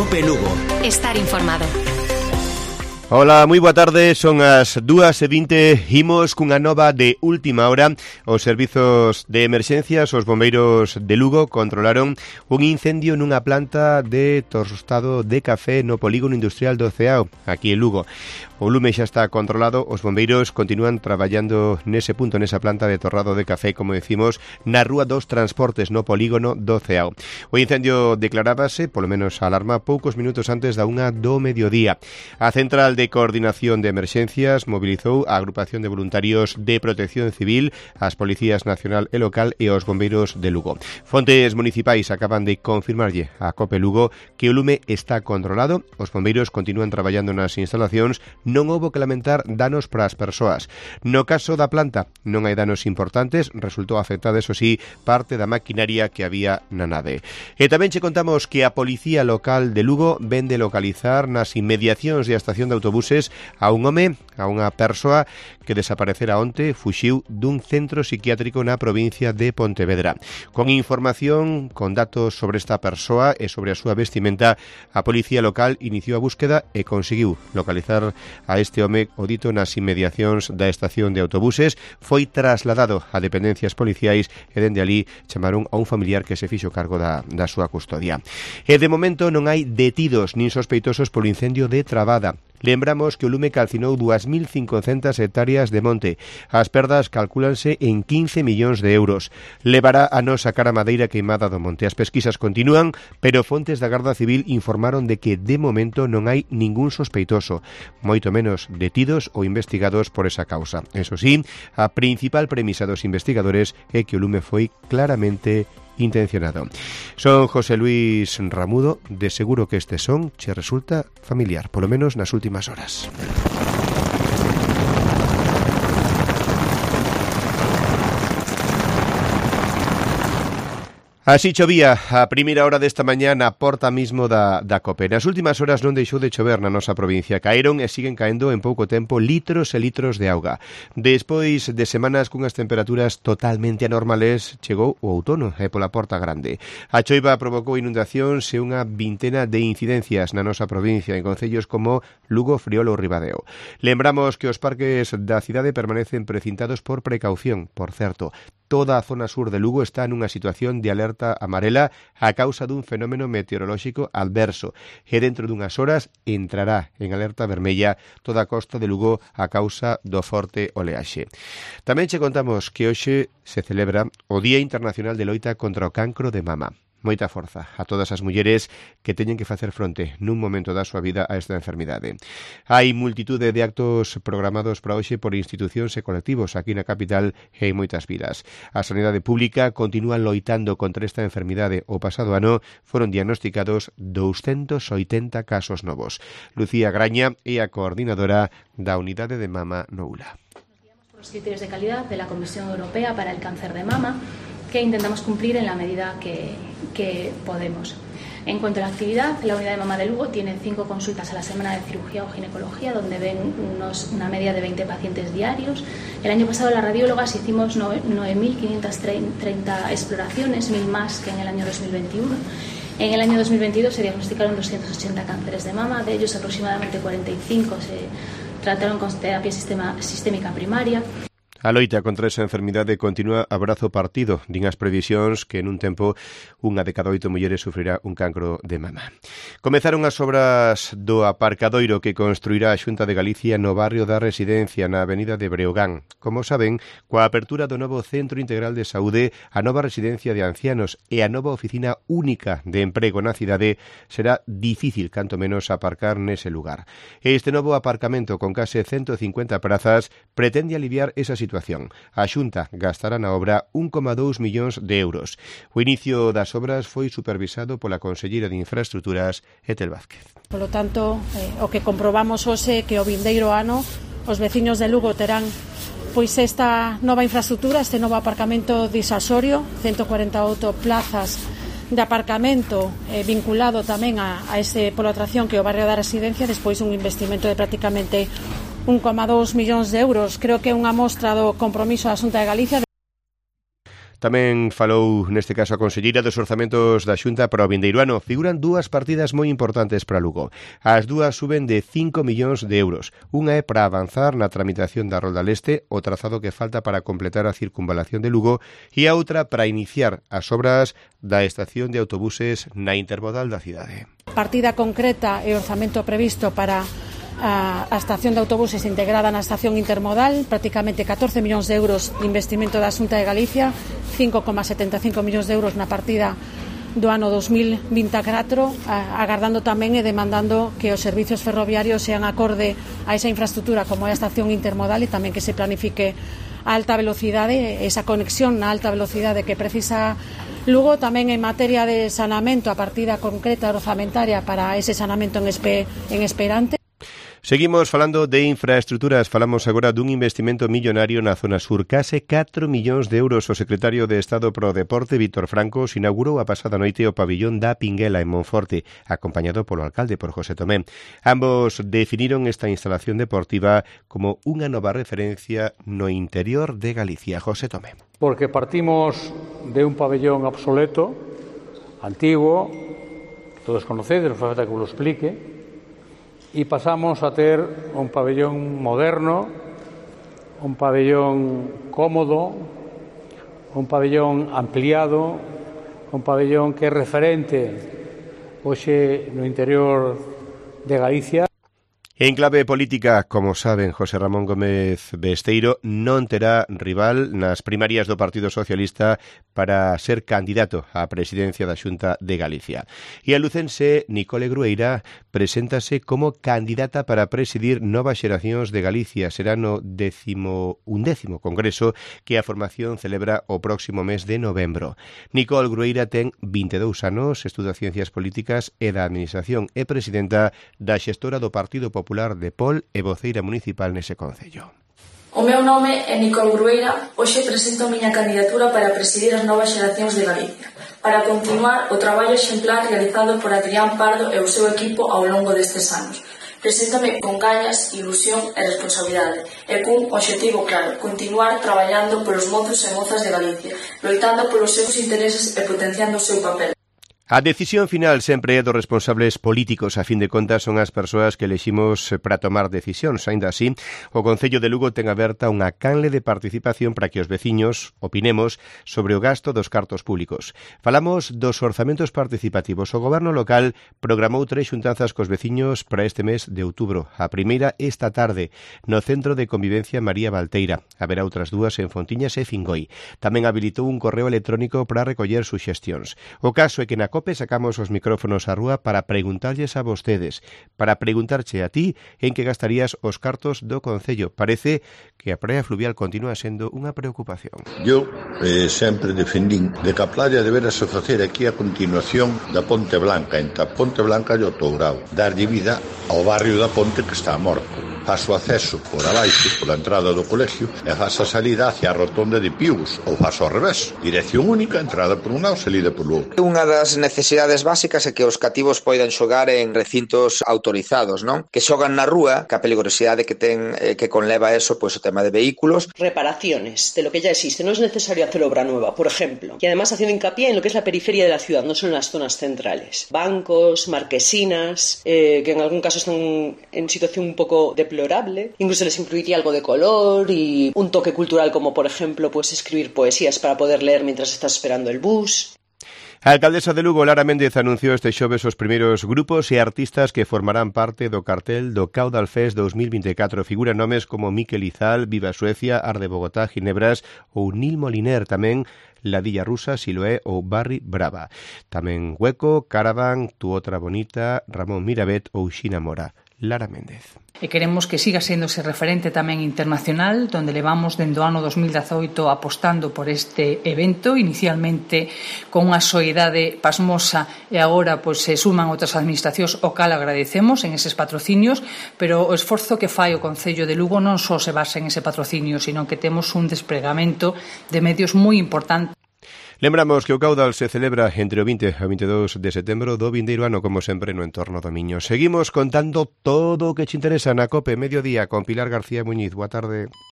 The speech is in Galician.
COPE Lugo. Estar informado. Ola, moi boa tarde, son as 2:20, imos cunha nova de última hora. Os servizos de emerxencias, os bombeiros de Lugo, controlaron un incendio nunha planta de tostado de café no polígono industrial do Ceao, aquí en Lugo. O lume xa está controlado, os bombeiros continúan traballando nese punto, nesa planta de torrado de café, como decimos, na Rúa dos Transportes, no polígono do Ceao. O incendio declarábase, polo menos a alarma, poucos minutos antes da 1 do mediodía. A Central de Coordinación de Emerxencias mobilizou a agrupación de voluntarios de Protección Civil, as Policías Nacional e Local e os bombeiros de Lugo. Fontes municipais acaban de confirmarlle a COPE Lugo que o lume está controlado, os bombeiros continúan traballando nas instalacións, non houbo que lamentar danos para as persoas. No caso da planta non hai danos importantes, resultou afectada, eso sí, parte da maquinaria que había na nave. E tamén che contamos que a Policía Local de Lugo vende localizar nas inmediacións da estación de autobuses a un home, a unha persoa que desaparecera onte, fuxiu dun centro psiquiátrico na provincia de Pontevedra. Con información, con datos sobre esta persoa e sobre a súa vestimenta, a Policía Local iniciou a búsqueda e conseguiu localizar a este home o dito nas inmediacións da estación de autobuses. Foi trasladado a dependencias policiais e dende ali chamaron a un familiar que se fixo cargo da súa custodia. E de momento non hai detidos nin sospeitosos polo incendio de Trabada. Lembramos que o lume calcinou 2.500 hectáreas de monte. As perdas calcúlanse en 15 millóns de euros. Levará a nos sacar a madeira queimada do monte. As pesquisas continúan, pero fontes da Garda Civil informaron de que de momento non hai ningún sospeitoso, moito menos detidos ou investigados por esa causa. Eso sí, a principal premisa dos investigadores é que o lume foi claramente intencionado. Son José Luis Ramudo, de seguro que este son che resulta familiar, polo menos nas últimas horas. Así chovía a primeira hora desta mañá na porta mismo da COPE. Nas últimas horas non deixou de chover na nosa provincia. Caeron e siguen caendo en pouco tempo litros e litros de auga. Despois de semanas cunhas temperaturas totalmente anormales, chegou o outono e pola porta grande. A choiva provocou inundacións e unha vintena de incidencias na nosa provincia en concellos como Lugo, Friol ou Ribadeo. Lembramos que os parques da cidade permanecen precintados por precaución. Por certo, toda a zona sur de Lugo está nunha situación de alerta amarela a causa dun fenómeno meteorolóxico adverso e dentro dunhas horas entrará en alerta vermella toda a costa de Lugo a causa do forte oleaxe. Tamén che contamos que hoxe se celebra o Día Internacional de Loita contra o Cancro de Mama. Moita forza a todas as mulleres que teñen que facer fronte nun momento da súa vida a esta enfermidade. Hai multitude de actos programados para hoxe por institucións e colectivos aquí na capital e hai moitas vilas. A sanidade pública continúa loitando contra esta enfermidade. O pasado ano foron diagnosticados 280 casos novos. Lucía Graña é a coordinadora da Unidade de Mama no ULA. Los criterios de calidad de la Comisión Europea para el cáncer de mama, que intentamos cumplir en la medida que podemos. En cuanto a la actividad, la unidad de mama de Lugo tiene 5 consultas a la semana de cirugía o ginecología, donde ven una media de 20 pacientes diarios. El año pasado las radiólogas hicimos 9.530 exploraciones, 1.000 más que en el año 2021. En el año 2022 se diagnosticaron 280 cánceres de mama, de ellos aproximadamente 45 se trataron con terapia sistémica primaria. A loita contra esa enfermidade continúa a brazo partido. Din as previsións que nun tempo unha de cada 8 mulleres sufrirá un cancro de mama. Comezaron as obras do aparcadoiro que construirá a Xunta de Galicia no barrio da Residencia, na avenida de Breogán. Como saben, coa apertura do novo Centro Integral de Saúde, a nova residencia de ancianos e a nova oficina única de emprego na cidade, será difícil, canto menos, aparcar nese lugar. Este novo aparcamento con case 150 prazas pretende aliviar esa situación. A Xunta gastará na obra 1,2 millóns de euros. O inicio das obras foi supervisado pola conselleira de Infraestructuras, Etel Vázquez. Polo tanto, o que comprobamos hoxe que o vindeiro ano os veciños de Lugo terán pois esta nova infraestructura, este novo aparcamento disuasorio, 148 plazas de aparcamento vinculado tamén a ese polo atracción que é o barrio da Residencia, despois un investimento de prácticamente 1,2 millóns de euros. Creo que é unha mostra do compromiso da Xunta de Galicia. Tamén falou neste caso a conselleira dos orzamentos da Xunta para o vindeiro ano. Figuran dúas partidas moi importantes para Lugo. As dúas suben de 5 millóns de euros. Unha é para avanzar na tramitación da Rolda Leste, o trazado que falta para completar a circunvalación de Lugo, e a outra para iniciar as obras da estación de autobuses na intermodal da cidade. Partida concreta e orzamento previsto para a estación de autobuses integrada na estación intermodal, prácticamente 14 millóns de euros de investimento da Xunta de Galicia, 5,75 millóns de euros na partida do ano 2024, agardando tamén e demandando que os servizos ferroviarios sean acorde a esa infraestructura como é a estación intermodal e tamén que se planifique a alta velocidade, esa conexión na alta velocidade que precisa Lugo. Tamén en materia de saneamento, a partida concreta orzamentaria para ese saneamento en Esperante. Seguimos falando de infraestructuras. Falamos agora dun investimento millonario na zona sur. Case 4 millóns de euros. O secretario de Estado pro Deporte, Víctor Francos, inaugurou a pasada noite o pabillón da Pinguela en Monforte, acompañado polo alcalde, por José Tomé. Ambos definiron esta instalación deportiva como unha nova referencia no interior de Galicia. José Tomé. Porque partimos de un pabellón obsoleto, antiguo, todos conocedes, non fai falta que vos lo explique, y pasamos a ter un pabellón moderno, un pabellón cómodo, un pabellón ampliado, un pabellón que é referente hoxe no interior de Galicia. En clave política, como saben, José Ramón Gómez Besteiro non terá rival nas primarias do Partido Socialista para ser candidato á presidencia da Xunta de Galicia. E a lucense Nicole Grueira preséntase como candidata para presidir Novas Xeracións de Galicia. Será no 11º Congreso que a formación celebra o próximo mes de novembro. Nicole Grueira ten 22 anos, estuda Ciencias Políticas e da Administración e presidenta da xestora do Partido Popular de Pol e voceira municipal nese concello. O meu nome é Nicole Grueira. Hoxe presento a miña candidatura para presidir as Novas Xeracións de Galicia, para continuar o traballo exemplar realizado por Adrián Pardo e o seu equipo ao longo destes anos. Preséntame con gañas, ilusión e responsabilidade, e cun obxectivo claro: continuar traballando polos mozos e mozas de Galicia, loitando polos seus intereses e potenciando o seu papel. A decisión final sempre é dos responsables políticos. A fin de contas son as persoas que eleximos para tomar decisións. Aínda así, o Concello de Lugo ten aberta unha canle de participación para que os veciños opinemos sobre o gasto dos cartos públicos. Falamos dos orzamentos participativos. O Goberno local programou 3 xuntanzas cos veciños para este mes de outubro. A primeira esta tarde no Centro de Convivencia María Valteira. Haberá outras 2 en Fontiñas e Fingoi. Tamén habilitou un correo electrónico para recoller suxestións. O caso é que na COPE sacamos os micrófonos á rúa para preguntarlles a vostedes, para preguntarche a ti en que gastarías os cartos do Concello. Parece que a praia fluvial continúa sendo unha preocupación. Eu sempre defendín de que a playa deberase facer aquí a continuación da Ponte Blanca, entre a Ponte Blanca e o Tourao, darlle vida ao barrio da Ponte que está morto. Faz o acceso por abaixo, pola entrada do colegio, e faz a salida hacia a rotonda de Pius, ou faz ao revés, dirección única, entrada por un lado, salida por outro. Unha das necesidades básicas é que os cativos poidan xogar en recintos autorizados, non? Que xogan na rúa, que a peligrosidade que ten que conleva eso, pois o tema de vehículos. Reparaciones de lo que ya existe, no es necesario hacer obra nueva, por ejemplo, y además haciendo hincapié en lo que es la periferia de la ciudad, no solo en las zonas centrales. Bancos, marquesinas, que en algún caso están en situación un poco deplorable, incluso les incluiría algo de color y un toque cultural, como por ejemplo pues escribir poesías para poder leer mientras estás esperando el bus. A alcaldesa de Lugo, Lara Méndez, anunciou este xoves os primeiros grupos e artistas que formarán parte do cartel do Caudal Fest 2024. Figuran nomes como Miquel Izal, Viva Suecia, Arde Bogotá, Ginebras ou Nil Moliner, tamén Ladilla Rusa, Siloé ou Barri Brava. Tamén Hueco, Caravan, Tu Otra Bonita, Ramón Mirabet ou Xina Mora. Lara Méndez. E queremos que siga sendo ese referente tamén internacional, donde levamos dende o ano 2018 apostando por este evento, inicialmente con unha soidade pasmosa e agora pois se suman outras administracións, o cal agradecemos en eses patrocinios, pero o esforzo que fai o Concello de Lugo non só se basa en ese patrocinio, sino que temos un despregamento de medios moi importante. Lembramos que o Caudal se celebra entre o 20 e o 22 de setembro do vindeiro ano, como sempre, no entorno do Miño. Seguimos contando todo o que te interesa na COPE Mediodía con Pilar García Muñiz. Boa tarde.